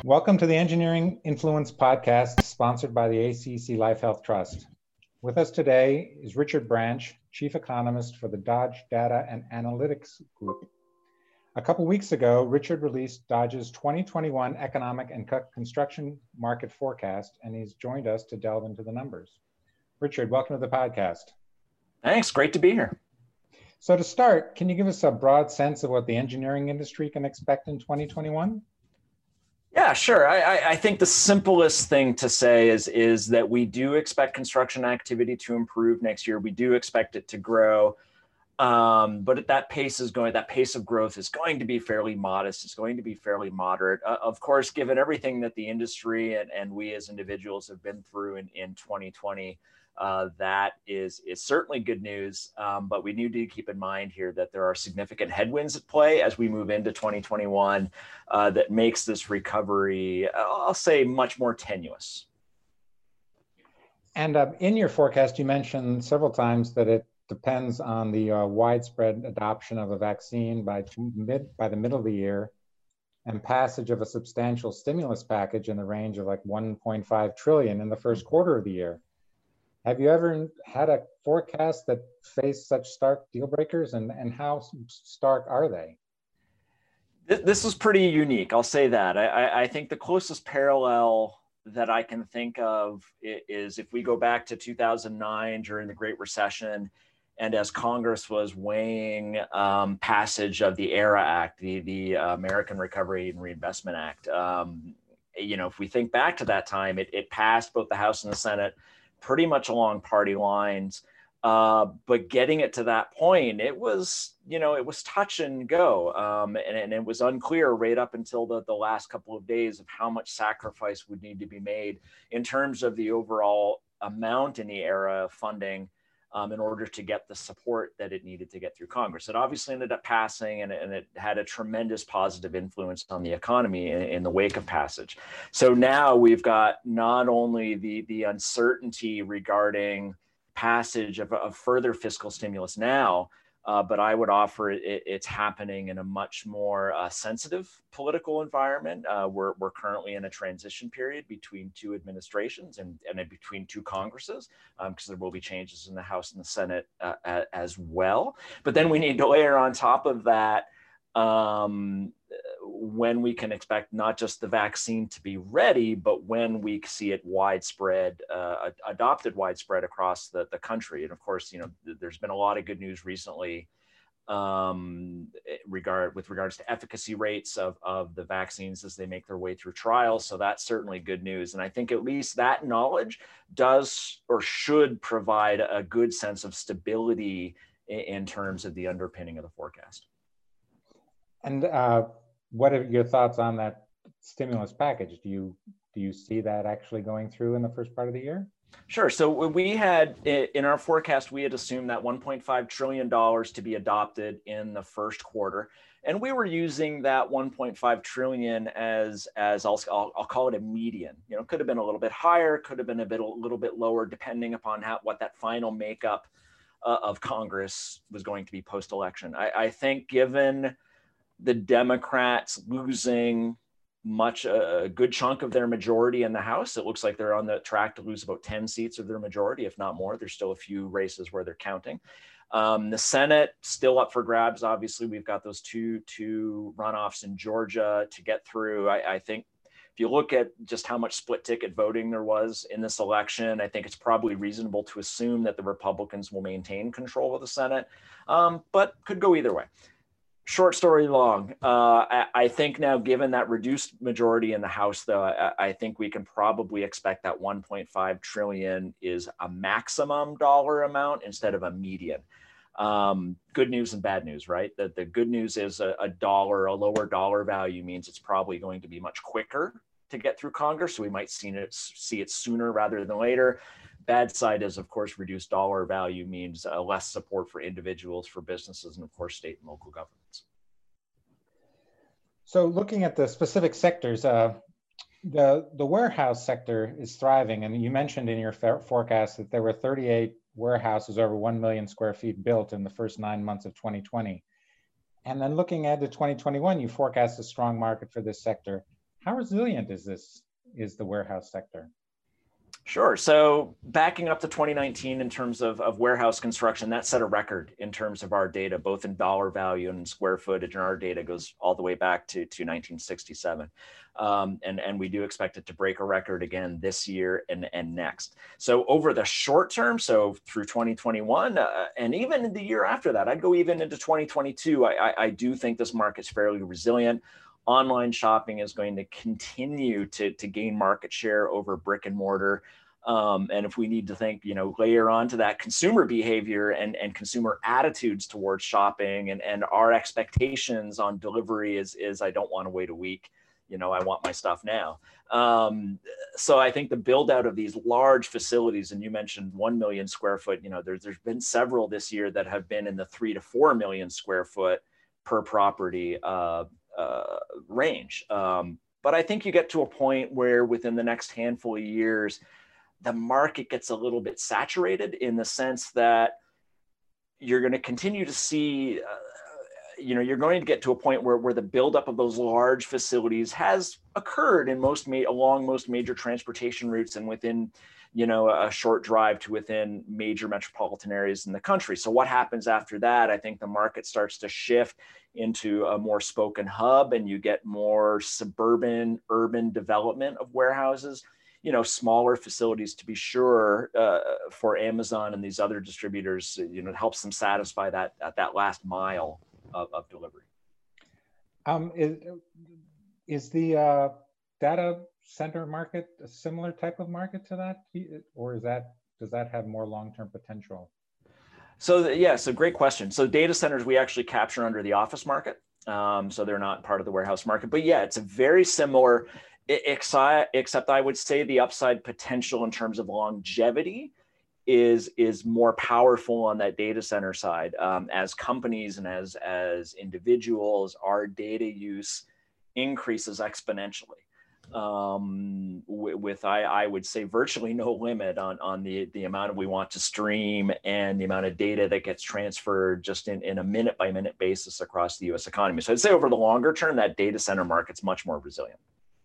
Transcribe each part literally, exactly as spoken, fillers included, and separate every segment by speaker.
Speaker 1: Welcome to the Engineering Influence podcast, sponsored by the A C C Life Health Trust. With us today is Richard Branch, Chief Economist for the Dodge Data and Analytics Group. A couple weeks ago, Richard released Dodge's twenty twenty-one Economic and Construction Market Forecast, and he's joined us to delve into the numbers. Richard, welcome to the podcast.
Speaker 2: Thanks, great to be here.
Speaker 1: So to start, can you give us a broad sense of what the engineering industry can expect in twenty twenty-one?
Speaker 2: Yeah, sure. I, I think the simplest thing to say is, is that we do expect construction activity to improve next year. We do expect it to grow, um, but at that pace is going. That pace of growth is going to be fairly modest. It's going to be fairly moderate. Uh, of course, given everything that the industry and, and we as individuals have been through in, in twenty twenty, uh, that is is certainly good news. Um, but we need to keep in mind here that there are significant headwinds at play as we move into twenty twenty-one uh, that makes this recovery, I'll say, much more tenuous.
Speaker 1: And uh, in your forecast, you mentioned several times that it depends on the uh, widespread adoption of a vaccine by mid by the middle of the year, and passage of a substantial stimulus package in the range of like one point five trillion in the first quarter of the year. Have you ever had a forecast that faced such stark deal breakers, and, and how stark are they?
Speaker 2: This is pretty unique, I'll say that. I, I think the closest parallel that I can think of is if we go back to two thousand nine during the Great Recession, and as Congress was weighing um, passage of the ARA Act, the, the American Recovery and Reinvestment Act. Um, you know, if we think back to that time, it, it passed both the House and the Senate pretty much along party lines. Uh, but getting it to that point, it was, you know, it was touch and go. Um, and, and it was unclear right up until the, the last couple of days of how much sacrifice would need to be made in terms of the overall amount in the ARA funding um, in order to get the support that it needed to get through Congress. It obviously ended up passing, and, and it had a tremendous positive influence on the economy in, in the wake of passage. So now we've got not only the, the uncertainty regarding passage of, of further fiscal stimulus now, uh, but I would offer it, it, it's happening in a much more uh, sensitive political environment. Uh, we're, we're currently in a transition period between two administrations and, and between two Congresses, because um, there will be changes in the House and the Senate uh, as well. But then we need to layer on top of that um, when we can expect not just the vaccine to be ready, but when we see it widespread, uh, adopted widespread across the, the country. And of course, you know, there's been a lot of good news recently um, regard with regards to efficacy rates of, of the vaccines as they make their way through trials. So that's certainly good news. And I think at least that knowledge does or should provide a good sense of stability in, in terms of the underpinning of the forecast.
Speaker 1: And uh, what are your thoughts on that stimulus package? Do you do you see that actually going through in the first part of the year?
Speaker 2: Sure. So we had, in our forecast, we had assumed that one point five trillion dollars to be adopted in the first quarter. And we were using that one point five trillion dollars as, as I'll, I'll, I'll call it a median. You know, it could have been a little bit higher, could have been a bit a little bit lower, depending upon how what that final makeup uh, of Congress was going to be post-election. I, I think given the Democrats losing much, a good chunk of their majority in the House, it looks like they're on the track to lose about ten seats of their majority, if not more. There's still a few races where they're counting. Um, the Senate still up for grabs. Obviously, we've got those two, two runoffs in Georgia to get through. I, I think if you look at just how much split ticket voting there was in this election, I think it's probably reasonable to assume that the Republicans will maintain control of the Senate, um, but could go either way. Short story long, uh, I, I think now, given that reduced majority in the House, though, I, I think we can probably expect that one point five trillion is a maximum dollar amount instead of a median. Um, good news and bad news, right? The, the good news is a, a dollar, a lower dollar value means it's probably going to be much quicker to get through Congress. So we might see it, see it sooner rather than later. Bad side is, of course, reduced dollar value means uh, less support for individuals, for businesses, and of course, state and local governments.
Speaker 1: So looking at the specific sectors, uh, the, the warehouse sector is thriving. And you mentioned in your forecast that there were thirty-eight warehouses over one million square feet built in the first nine months of twenty twenty. And then looking ahead to twenty twenty-one, you forecast a strong market for this sector. how resilient is this, is the warehouse sector?
Speaker 2: Sure. So backing up to twenty nineteen in terms of, of warehouse construction, that set a record in terms of our data, both in dollar value and square footage. And our data goes all the way back to, to nineteen sixty-seven. Um, and, and we do expect it to break a record again this year and, and next. So over the short term, so through twenty twenty-one, uh, and even in the year after that, I'd go even into twenty twenty-two, I, I, I do think this market's fairly resilient. Online shopping is going to continue to, to gain market share over brick and mortar. Um, and if we need to think, you know, layer onto that consumer behavior and, and consumer attitudes towards shopping and, and our expectations on delivery is, is I don't want to wait a week. You know, I want my stuff now. Um, so I think the build out of these large facilities, and you mentioned one million square foot, you know, there, there's been several this year that have been in the three to four million square foot per property uh, uh, range. Um, but I think you get to a point where within the next handful of years, the market gets a little bit saturated in the sense that you're going to continue to see, uh, you know, you're going to get to a point where, where the buildup of those large facilities has occurred in most, ma- along most major transportation routes and within, you know, a short drive to within major metropolitan areas in the country. So what happens after that? I think the market starts to shift into a more spoken hub and you get more suburban, urban development of warehouses. You know, smaller facilities to be sure uh, for Amazon and these other distributors, you know, it helps them satisfy that at that last mile of, of delivery.
Speaker 1: Um, is, is the uh, data center market a similar type of market to that, or is that, does that have more long-term potential?
Speaker 2: So yeah, so great question. So data centers we actually capture under the office market. Um, so they're not part of the warehouse market, but yeah, it's a very similar. Except I would say the upside potential in terms of longevity is, is more powerful on that data center side. Um, as companies and as, as individuals, our data use increases exponentially. Um, with, with I, I would say virtually no limit on, on the, the amount of we want to stream and the amount of data that gets transferred just in, in a minute by minute basis across the U S economy. So I'd say over the longer term, that data center market's much more resilient.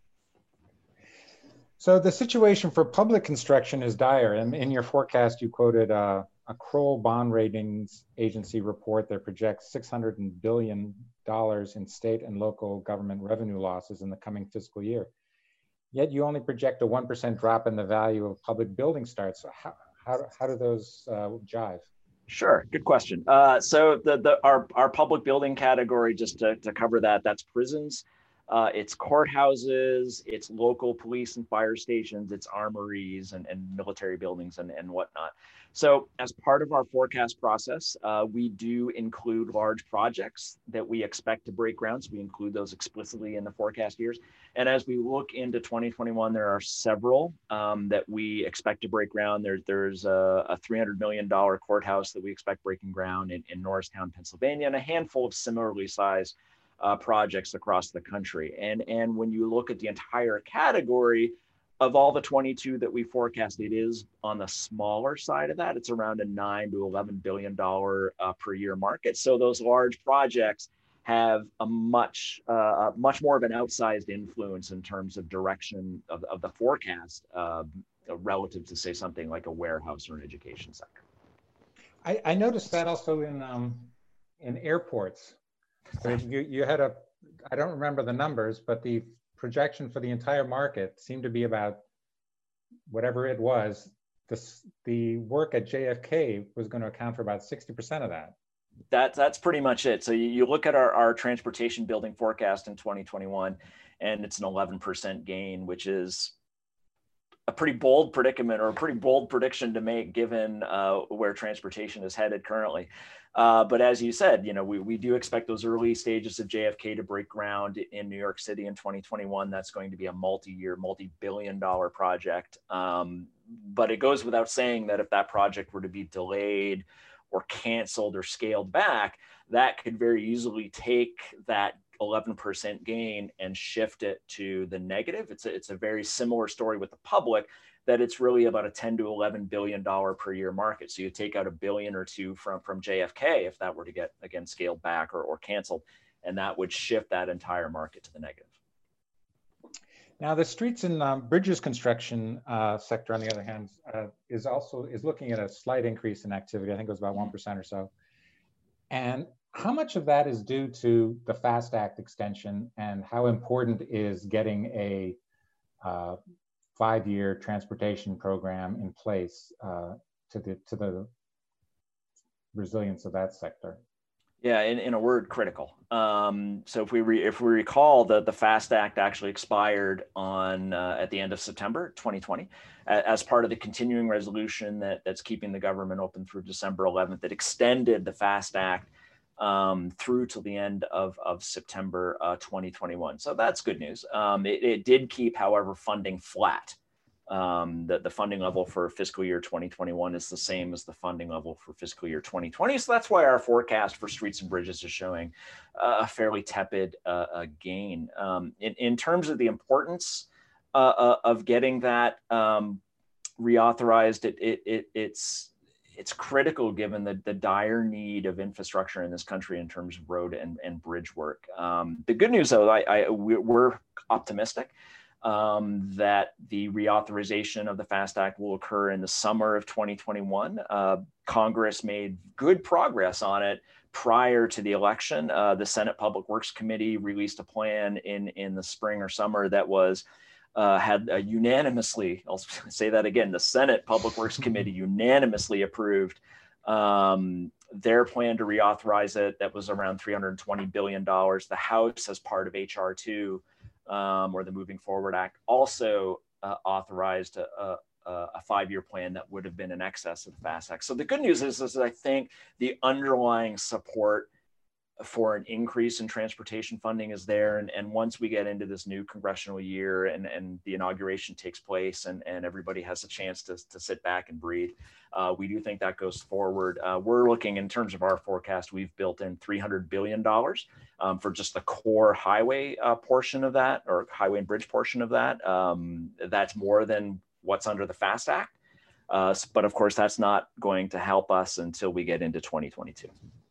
Speaker 1: So the situation for public construction is dire. And in your forecast, you quoted uh, a Kroll Bond Ratings Agency report that projects six hundred billion dollars in state and local government revenue losses in the coming fiscal year. Yet you only project a one percent drop in the value of public building starts. So how, how, how do those uh, jive?
Speaker 2: Sure, good question. Uh, so the, the, our, our public building category, just to, to cover that, that's prisons. Uh, it's courthouses, it's local police and fire stations, it's armories and, and military buildings and, and whatnot. So as part of our forecast process, uh, we do include large projects that we expect to break ground. So we include those explicitly in the forecast years. And as we look into twenty twenty-one, there are several um, that we expect to break ground. There, there's a, a three hundred million dollars courthouse that we expect breaking ground in, in Norristown, Pennsylvania, and a handful of similarly sized Uh, projects across the country. And, and when you look at the entire category of all the twenty-two that we forecast, it is on the smaller side of that. It's around a nine to eleven billion dollars uh, per year market. So those large projects have a much, uh, much more of an outsized influence in terms of direction of, of the forecast uh, relative to say something like a warehouse or an education sector.
Speaker 1: I, I noticed that also in, um, in airports. So you, you had a, I don't remember the numbers, but the projection for the entire market seemed to be about whatever it was. This, the work at J F K was going to account for about sixty percent of that.
Speaker 2: That, that's pretty much it. So you, you look at our, our transportation building forecast in twenty twenty-one, and it's an eleven percent gain, which is a pretty bold predicament or a pretty bold prediction to make given uh, where transportation is headed currently. Uh, but as you said, you know, we, we do expect those early stages of J F K to break ground in New York City in twenty twenty-one. That's going to be a multi-year, multi-billion dollar project. Um, but it goes without saying that if that project were to be delayed or canceled or scaled back, that could very easily take that eleven percent gain and shift it to the negative. It's a, it's a very similar story with the public, that it's really about a ten to eleven billion dollar per year market. So you take out a billion or two from, from J F K if that were to get, again, scaled back or, or canceled, and that would shift that entire market to the negative.
Speaker 1: Now, the streets and um, bridges construction uh, sector, on the other hand, uh, is also is looking at a slight increase in activity. I think it was about one percent or so. And how much of that is due to the FAST Act extension, and how important is getting a uh, five-year transportation program in place uh, to the to the resilience of that sector?
Speaker 2: Yeah, in, in a word, critical. Um, so if we re, if we recall, the the FAST Act actually expired on uh, at the end of September twenty twenty, as part of the continuing resolution that that's keeping the government open through December eleventh. That extended the FAST Act um, through to the end of of September uh, twenty twenty-one. So that's good news. Um, it, it did keep, however, funding flat. Um, the, the funding level for fiscal year twenty twenty-one is the same as the funding level for fiscal year twenty twenty. So that's why our forecast for streets and bridges is showing uh, a fairly tepid uh, uh, gain. Um, in, in terms of the importance uh, uh, of getting that um, reauthorized, it, it, it, it's, it's critical given the, the dire need of infrastructure in this country in terms of road and, and bridge work. Um, the good news, though, I, I, we're optimistic. Um, that the reauthorization of the FAST Act will occur in the summer of twenty twenty-one. Uh, Congress made good progress on it prior to the election. Uh, the Senate Public Works Committee released a plan in, in the spring or summer that was uh, had uh, unanimously, I'll say that again, the Senate Public Works Committee unanimously approved um, their plan to reauthorize it. That was around three hundred twenty billion dollars. The House, as part of H R two, Um, or the Moving Forward Act, also uh, authorized a, a, a five-year plan that would have been in excess of the FAST Act. So the good news is, is that I think the underlying support for an increase in transportation funding is there. And, and once we get into this new congressional year and, and the inauguration takes place and, and everybody has a chance to, to sit back and breathe, uh, we do think that goes forward. Uh, we're looking, in terms of our forecast, we've built in three hundred billion dollars um, for just the core highway uh, portion of that, or highway and bridge portion of that. Um, that's more than what's under the FAST Act. Uh, but of course, that's not going to help us until we get into twenty twenty-two.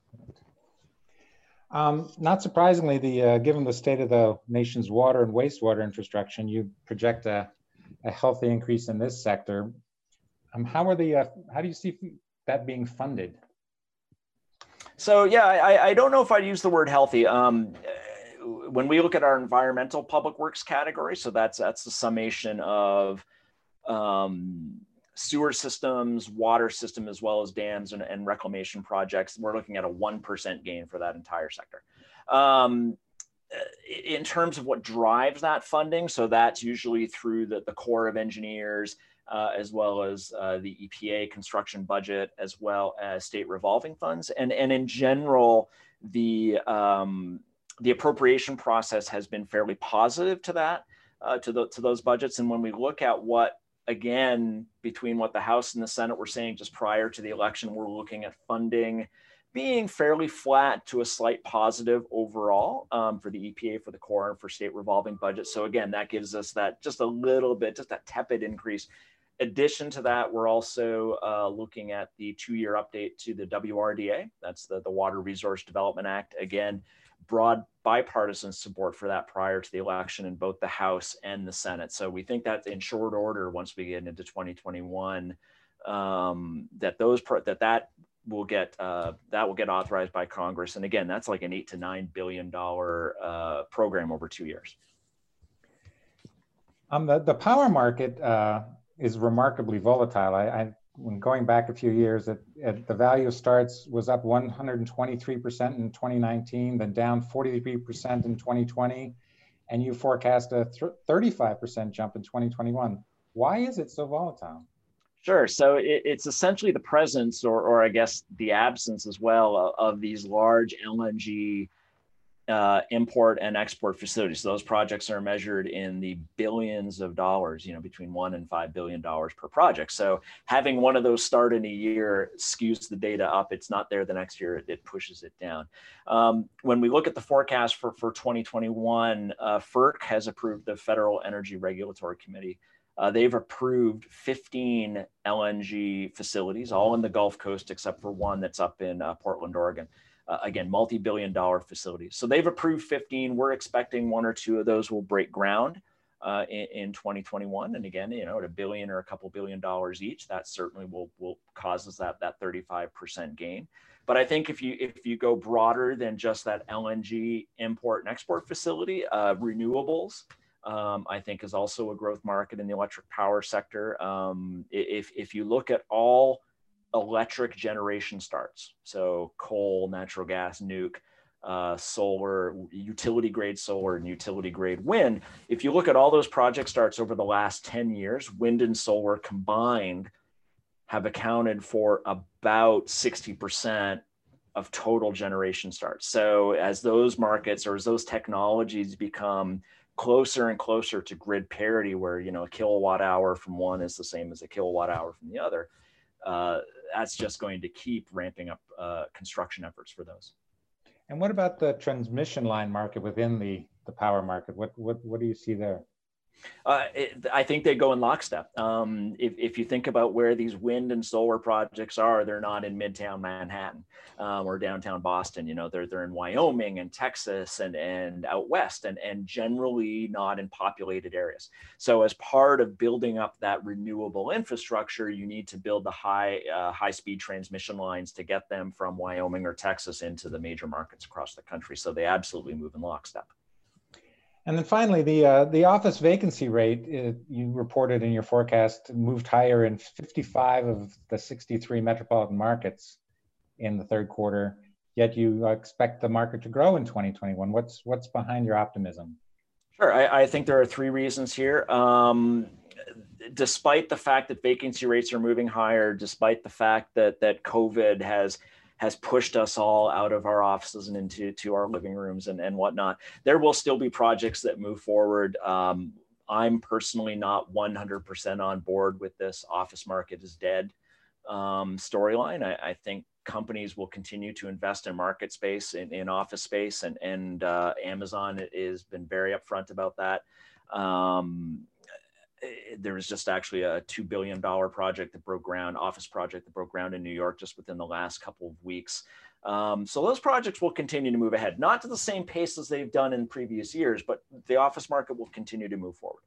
Speaker 1: Um, not surprisingly, the uh, given the state of the nation's water and wastewater infrastructure, you project a, a healthy increase in this sector. Um, how are the uh, how do you see that being funded?
Speaker 2: So yeah, I, I don't know if I'd use the word healthy. Um, when we look at our environmental public works category, so that's that's the summation of um, sewer systems, water system, as well as dams and, and reclamation projects. We're looking at a one percent gain for that entire sector. Um, in terms of what drives that funding, so that's usually through the, the Corps of Engineers, uh, as well as uh, the E P A construction budget, as well as state revolving funds. And, and in general, the, um, the appropriation process has been fairly positive to that, uh, to, the, to those budgets. And when we look at what, again, between what the House and the Senate were saying just prior to the election, we're looking at funding being fairly flat to a slight positive overall um, for the E P A, for the Corps, and for state revolving budget. So again, that gives us that just a little bit, just that tepid increase. Addition to that, we're also uh, looking at the two-year update to the W R D A. That's the, the Water Resource Development Act. Again, broad bipartisan support for that prior to the election in both the House and the Senate. So we think that in short order, once we get into twenty twenty-one, um, that those that that will get uh, that will get authorized by Congress. And again, that's like an eight to nine billion dollar uh, program over two years.
Speaker 1: Um, the the power market uh, is remarkably volatile. I, I when going back a few years, it, it, the value of starts was up one hundred twenty-three percent in twenty nineteen, then down forty-three percent in twenty twenty, and you forecast a thirty-five percent jump in twenty twenty-one. Why is it so volatile?
Speaker 2: Sure. So it, it's essentially the presence, or, or I guess the absence as well, of, of these large L N G uh, import and export facilities. So those projects are measured in the billions of dollars, you know, between one and five billion dollars per project. So having one of those start in a year skews the data up. It's not there the next year. It, it pushes it down. Um, when we look at the forecast for, for twenty twenty-one, uh, FERC has approved the Federal Energy Regulatory Committee. Uh, they've approved fifteen L N G facilities, all in the Gulf Coast, except for one that's up in uh, Portland, Oregon. Uh, again, multi-billion dollar facilities. So they've approved fifteen. We're expecting one or two of those will break ground uh, in, in twenty twenty-one. And again, you know, at a billion or a couple billion dollars each, that certainly will, will causes that, that thirty-five percent gain. But I think if you if you go broader than just that L N G import and export facility, uh, renewables, um, I think is also a growth market in the electric power sector. Um, if, if you look at all electric generation starts, so coal, natural gas, nuke, uh, solar, utility grade solar, and utility grade wind, if you look at all those project starts over the last ten years, wind and solar combined have accounted for about sixty percent of total generation starts. So as those markets or as those technologies become closer and closer to grid parity, where, you know, a kilowatt hour from one is the same as a kilowatt hour from the other, uh, that's just going to keep ramping up uh, construction efforts for those.
Speaker 1: And what about the transmission line market within the, the power market? What, what, what do you see there?
Speaker 2: Uh, it, I think they go in lockstep. Um, if, if you think about where these wind and solar projects are, they're not in Midtown Manhattan um, or downtown Boston. You know, they're they're in Wyoming and Texas and and out west, and and generally not in populated areas. So as part of building up that renewable infrastructure, you need to build the high uh, high speed transmission lines to get them from Wyoming or Texas into the major markets across the country. So they absolutely move in lockstep.
Speaker 1: And then finally, the uh, the office vacancy rate, uh, you reported in your forecast, moved higher in fifty-five of the sixty-three metropolitan markets in the third quarter, yet you expect the market to grow in twenty twenty-one. What's, what's behind your optimism?
Speaker 2: Sure, I, I think there are three reasons here. Um, despite the fact that vacancy rates are moving higher, despite the fact that, that COVID has has pushed us all out of our offices and into to our living rooms and, and whatnot, there will still be projects that move forward. Um, I'm personally not one hundred percent on board with this office market is dead um, storyline. I, I think companies will continue to invest in market space, in, in office space, and, and uh, Amazon has been very upfront about that. Um, there was just actually a two billion dollar project that broke ground, office project that broke ground in New York just within the last couple of weeks. Um, so those projects will continue to move ahead, not to the same pace as they've done in previous years, but the office market will continue to move forward.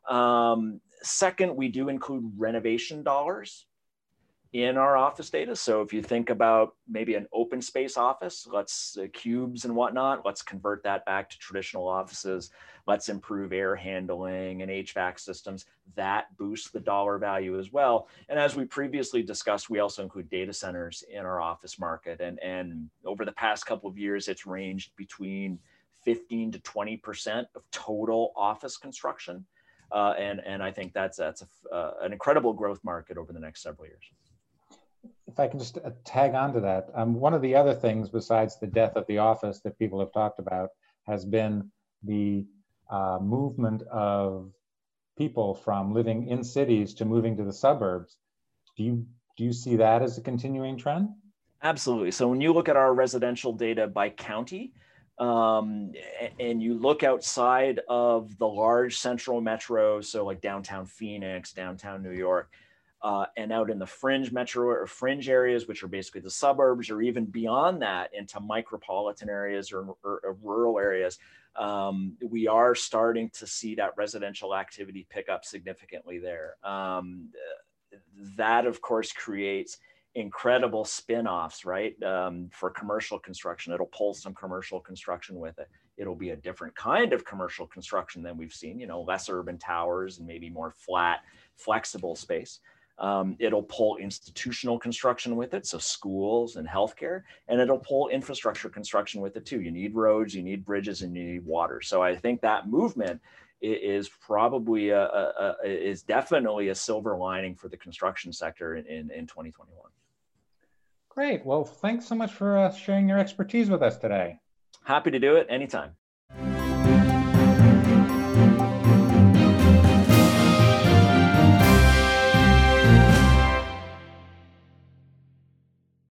Speaker 2: Um, second, we do include renovation dollars in our office data. So if you think about maybe an open space office, let's uh, cubes and whatnot, let's convert that back to traditional offices. Let's improve air handling and H V A C systems. That boosts the dollar value as well. And as we previously discussed, we also include data centers in our office market. And, and over the past couple of years, it's ranged between fifteen to twenty percent of total office construction. Uh, and, and I think that's, that's a, uh, an incredible growth market over the next several years.
Speaker 1: If I can just tag on to that, um, one of the other things besides the death of the office that people have talked about has been the uh, movement of people from living in cities to moving to the suburbs. Do you, do you see that as a continuing trend?
Speaker 2: Absolutely. So when you look at our residential data by county, um, and you look outside of the large central metros, so like downtown Phoenix, downtown New York, Uh, and out in the fringe metro or fringe areas, which are basically the suburbs, or even beyond that into micropolitan areas or, or, or rural areas, um, we are starting to see that residential activity pick up significantly there. Um, that, of course, creates incredible spin-offs, right? Um, for commercial construction, it'll pull some commercial construction with it. It'll be a different kind of commercial construction than we've seen, you know, less urban towers and maybe more flat, flexible space. Um, it'll pull institutional construction with it, so schools and healthcare, and it'll pull infrastructure construction with it too. You need roads, you need bridges, and you need water. So I think that movement is probably a, a, a is definitely a silver lining for the construction sector in, in, in twenty twenty-one.
Speaker 1: Great. Well, thanks so much for uh, sharing your expertise with us today.
Speaker 2: Happy to do it anytime.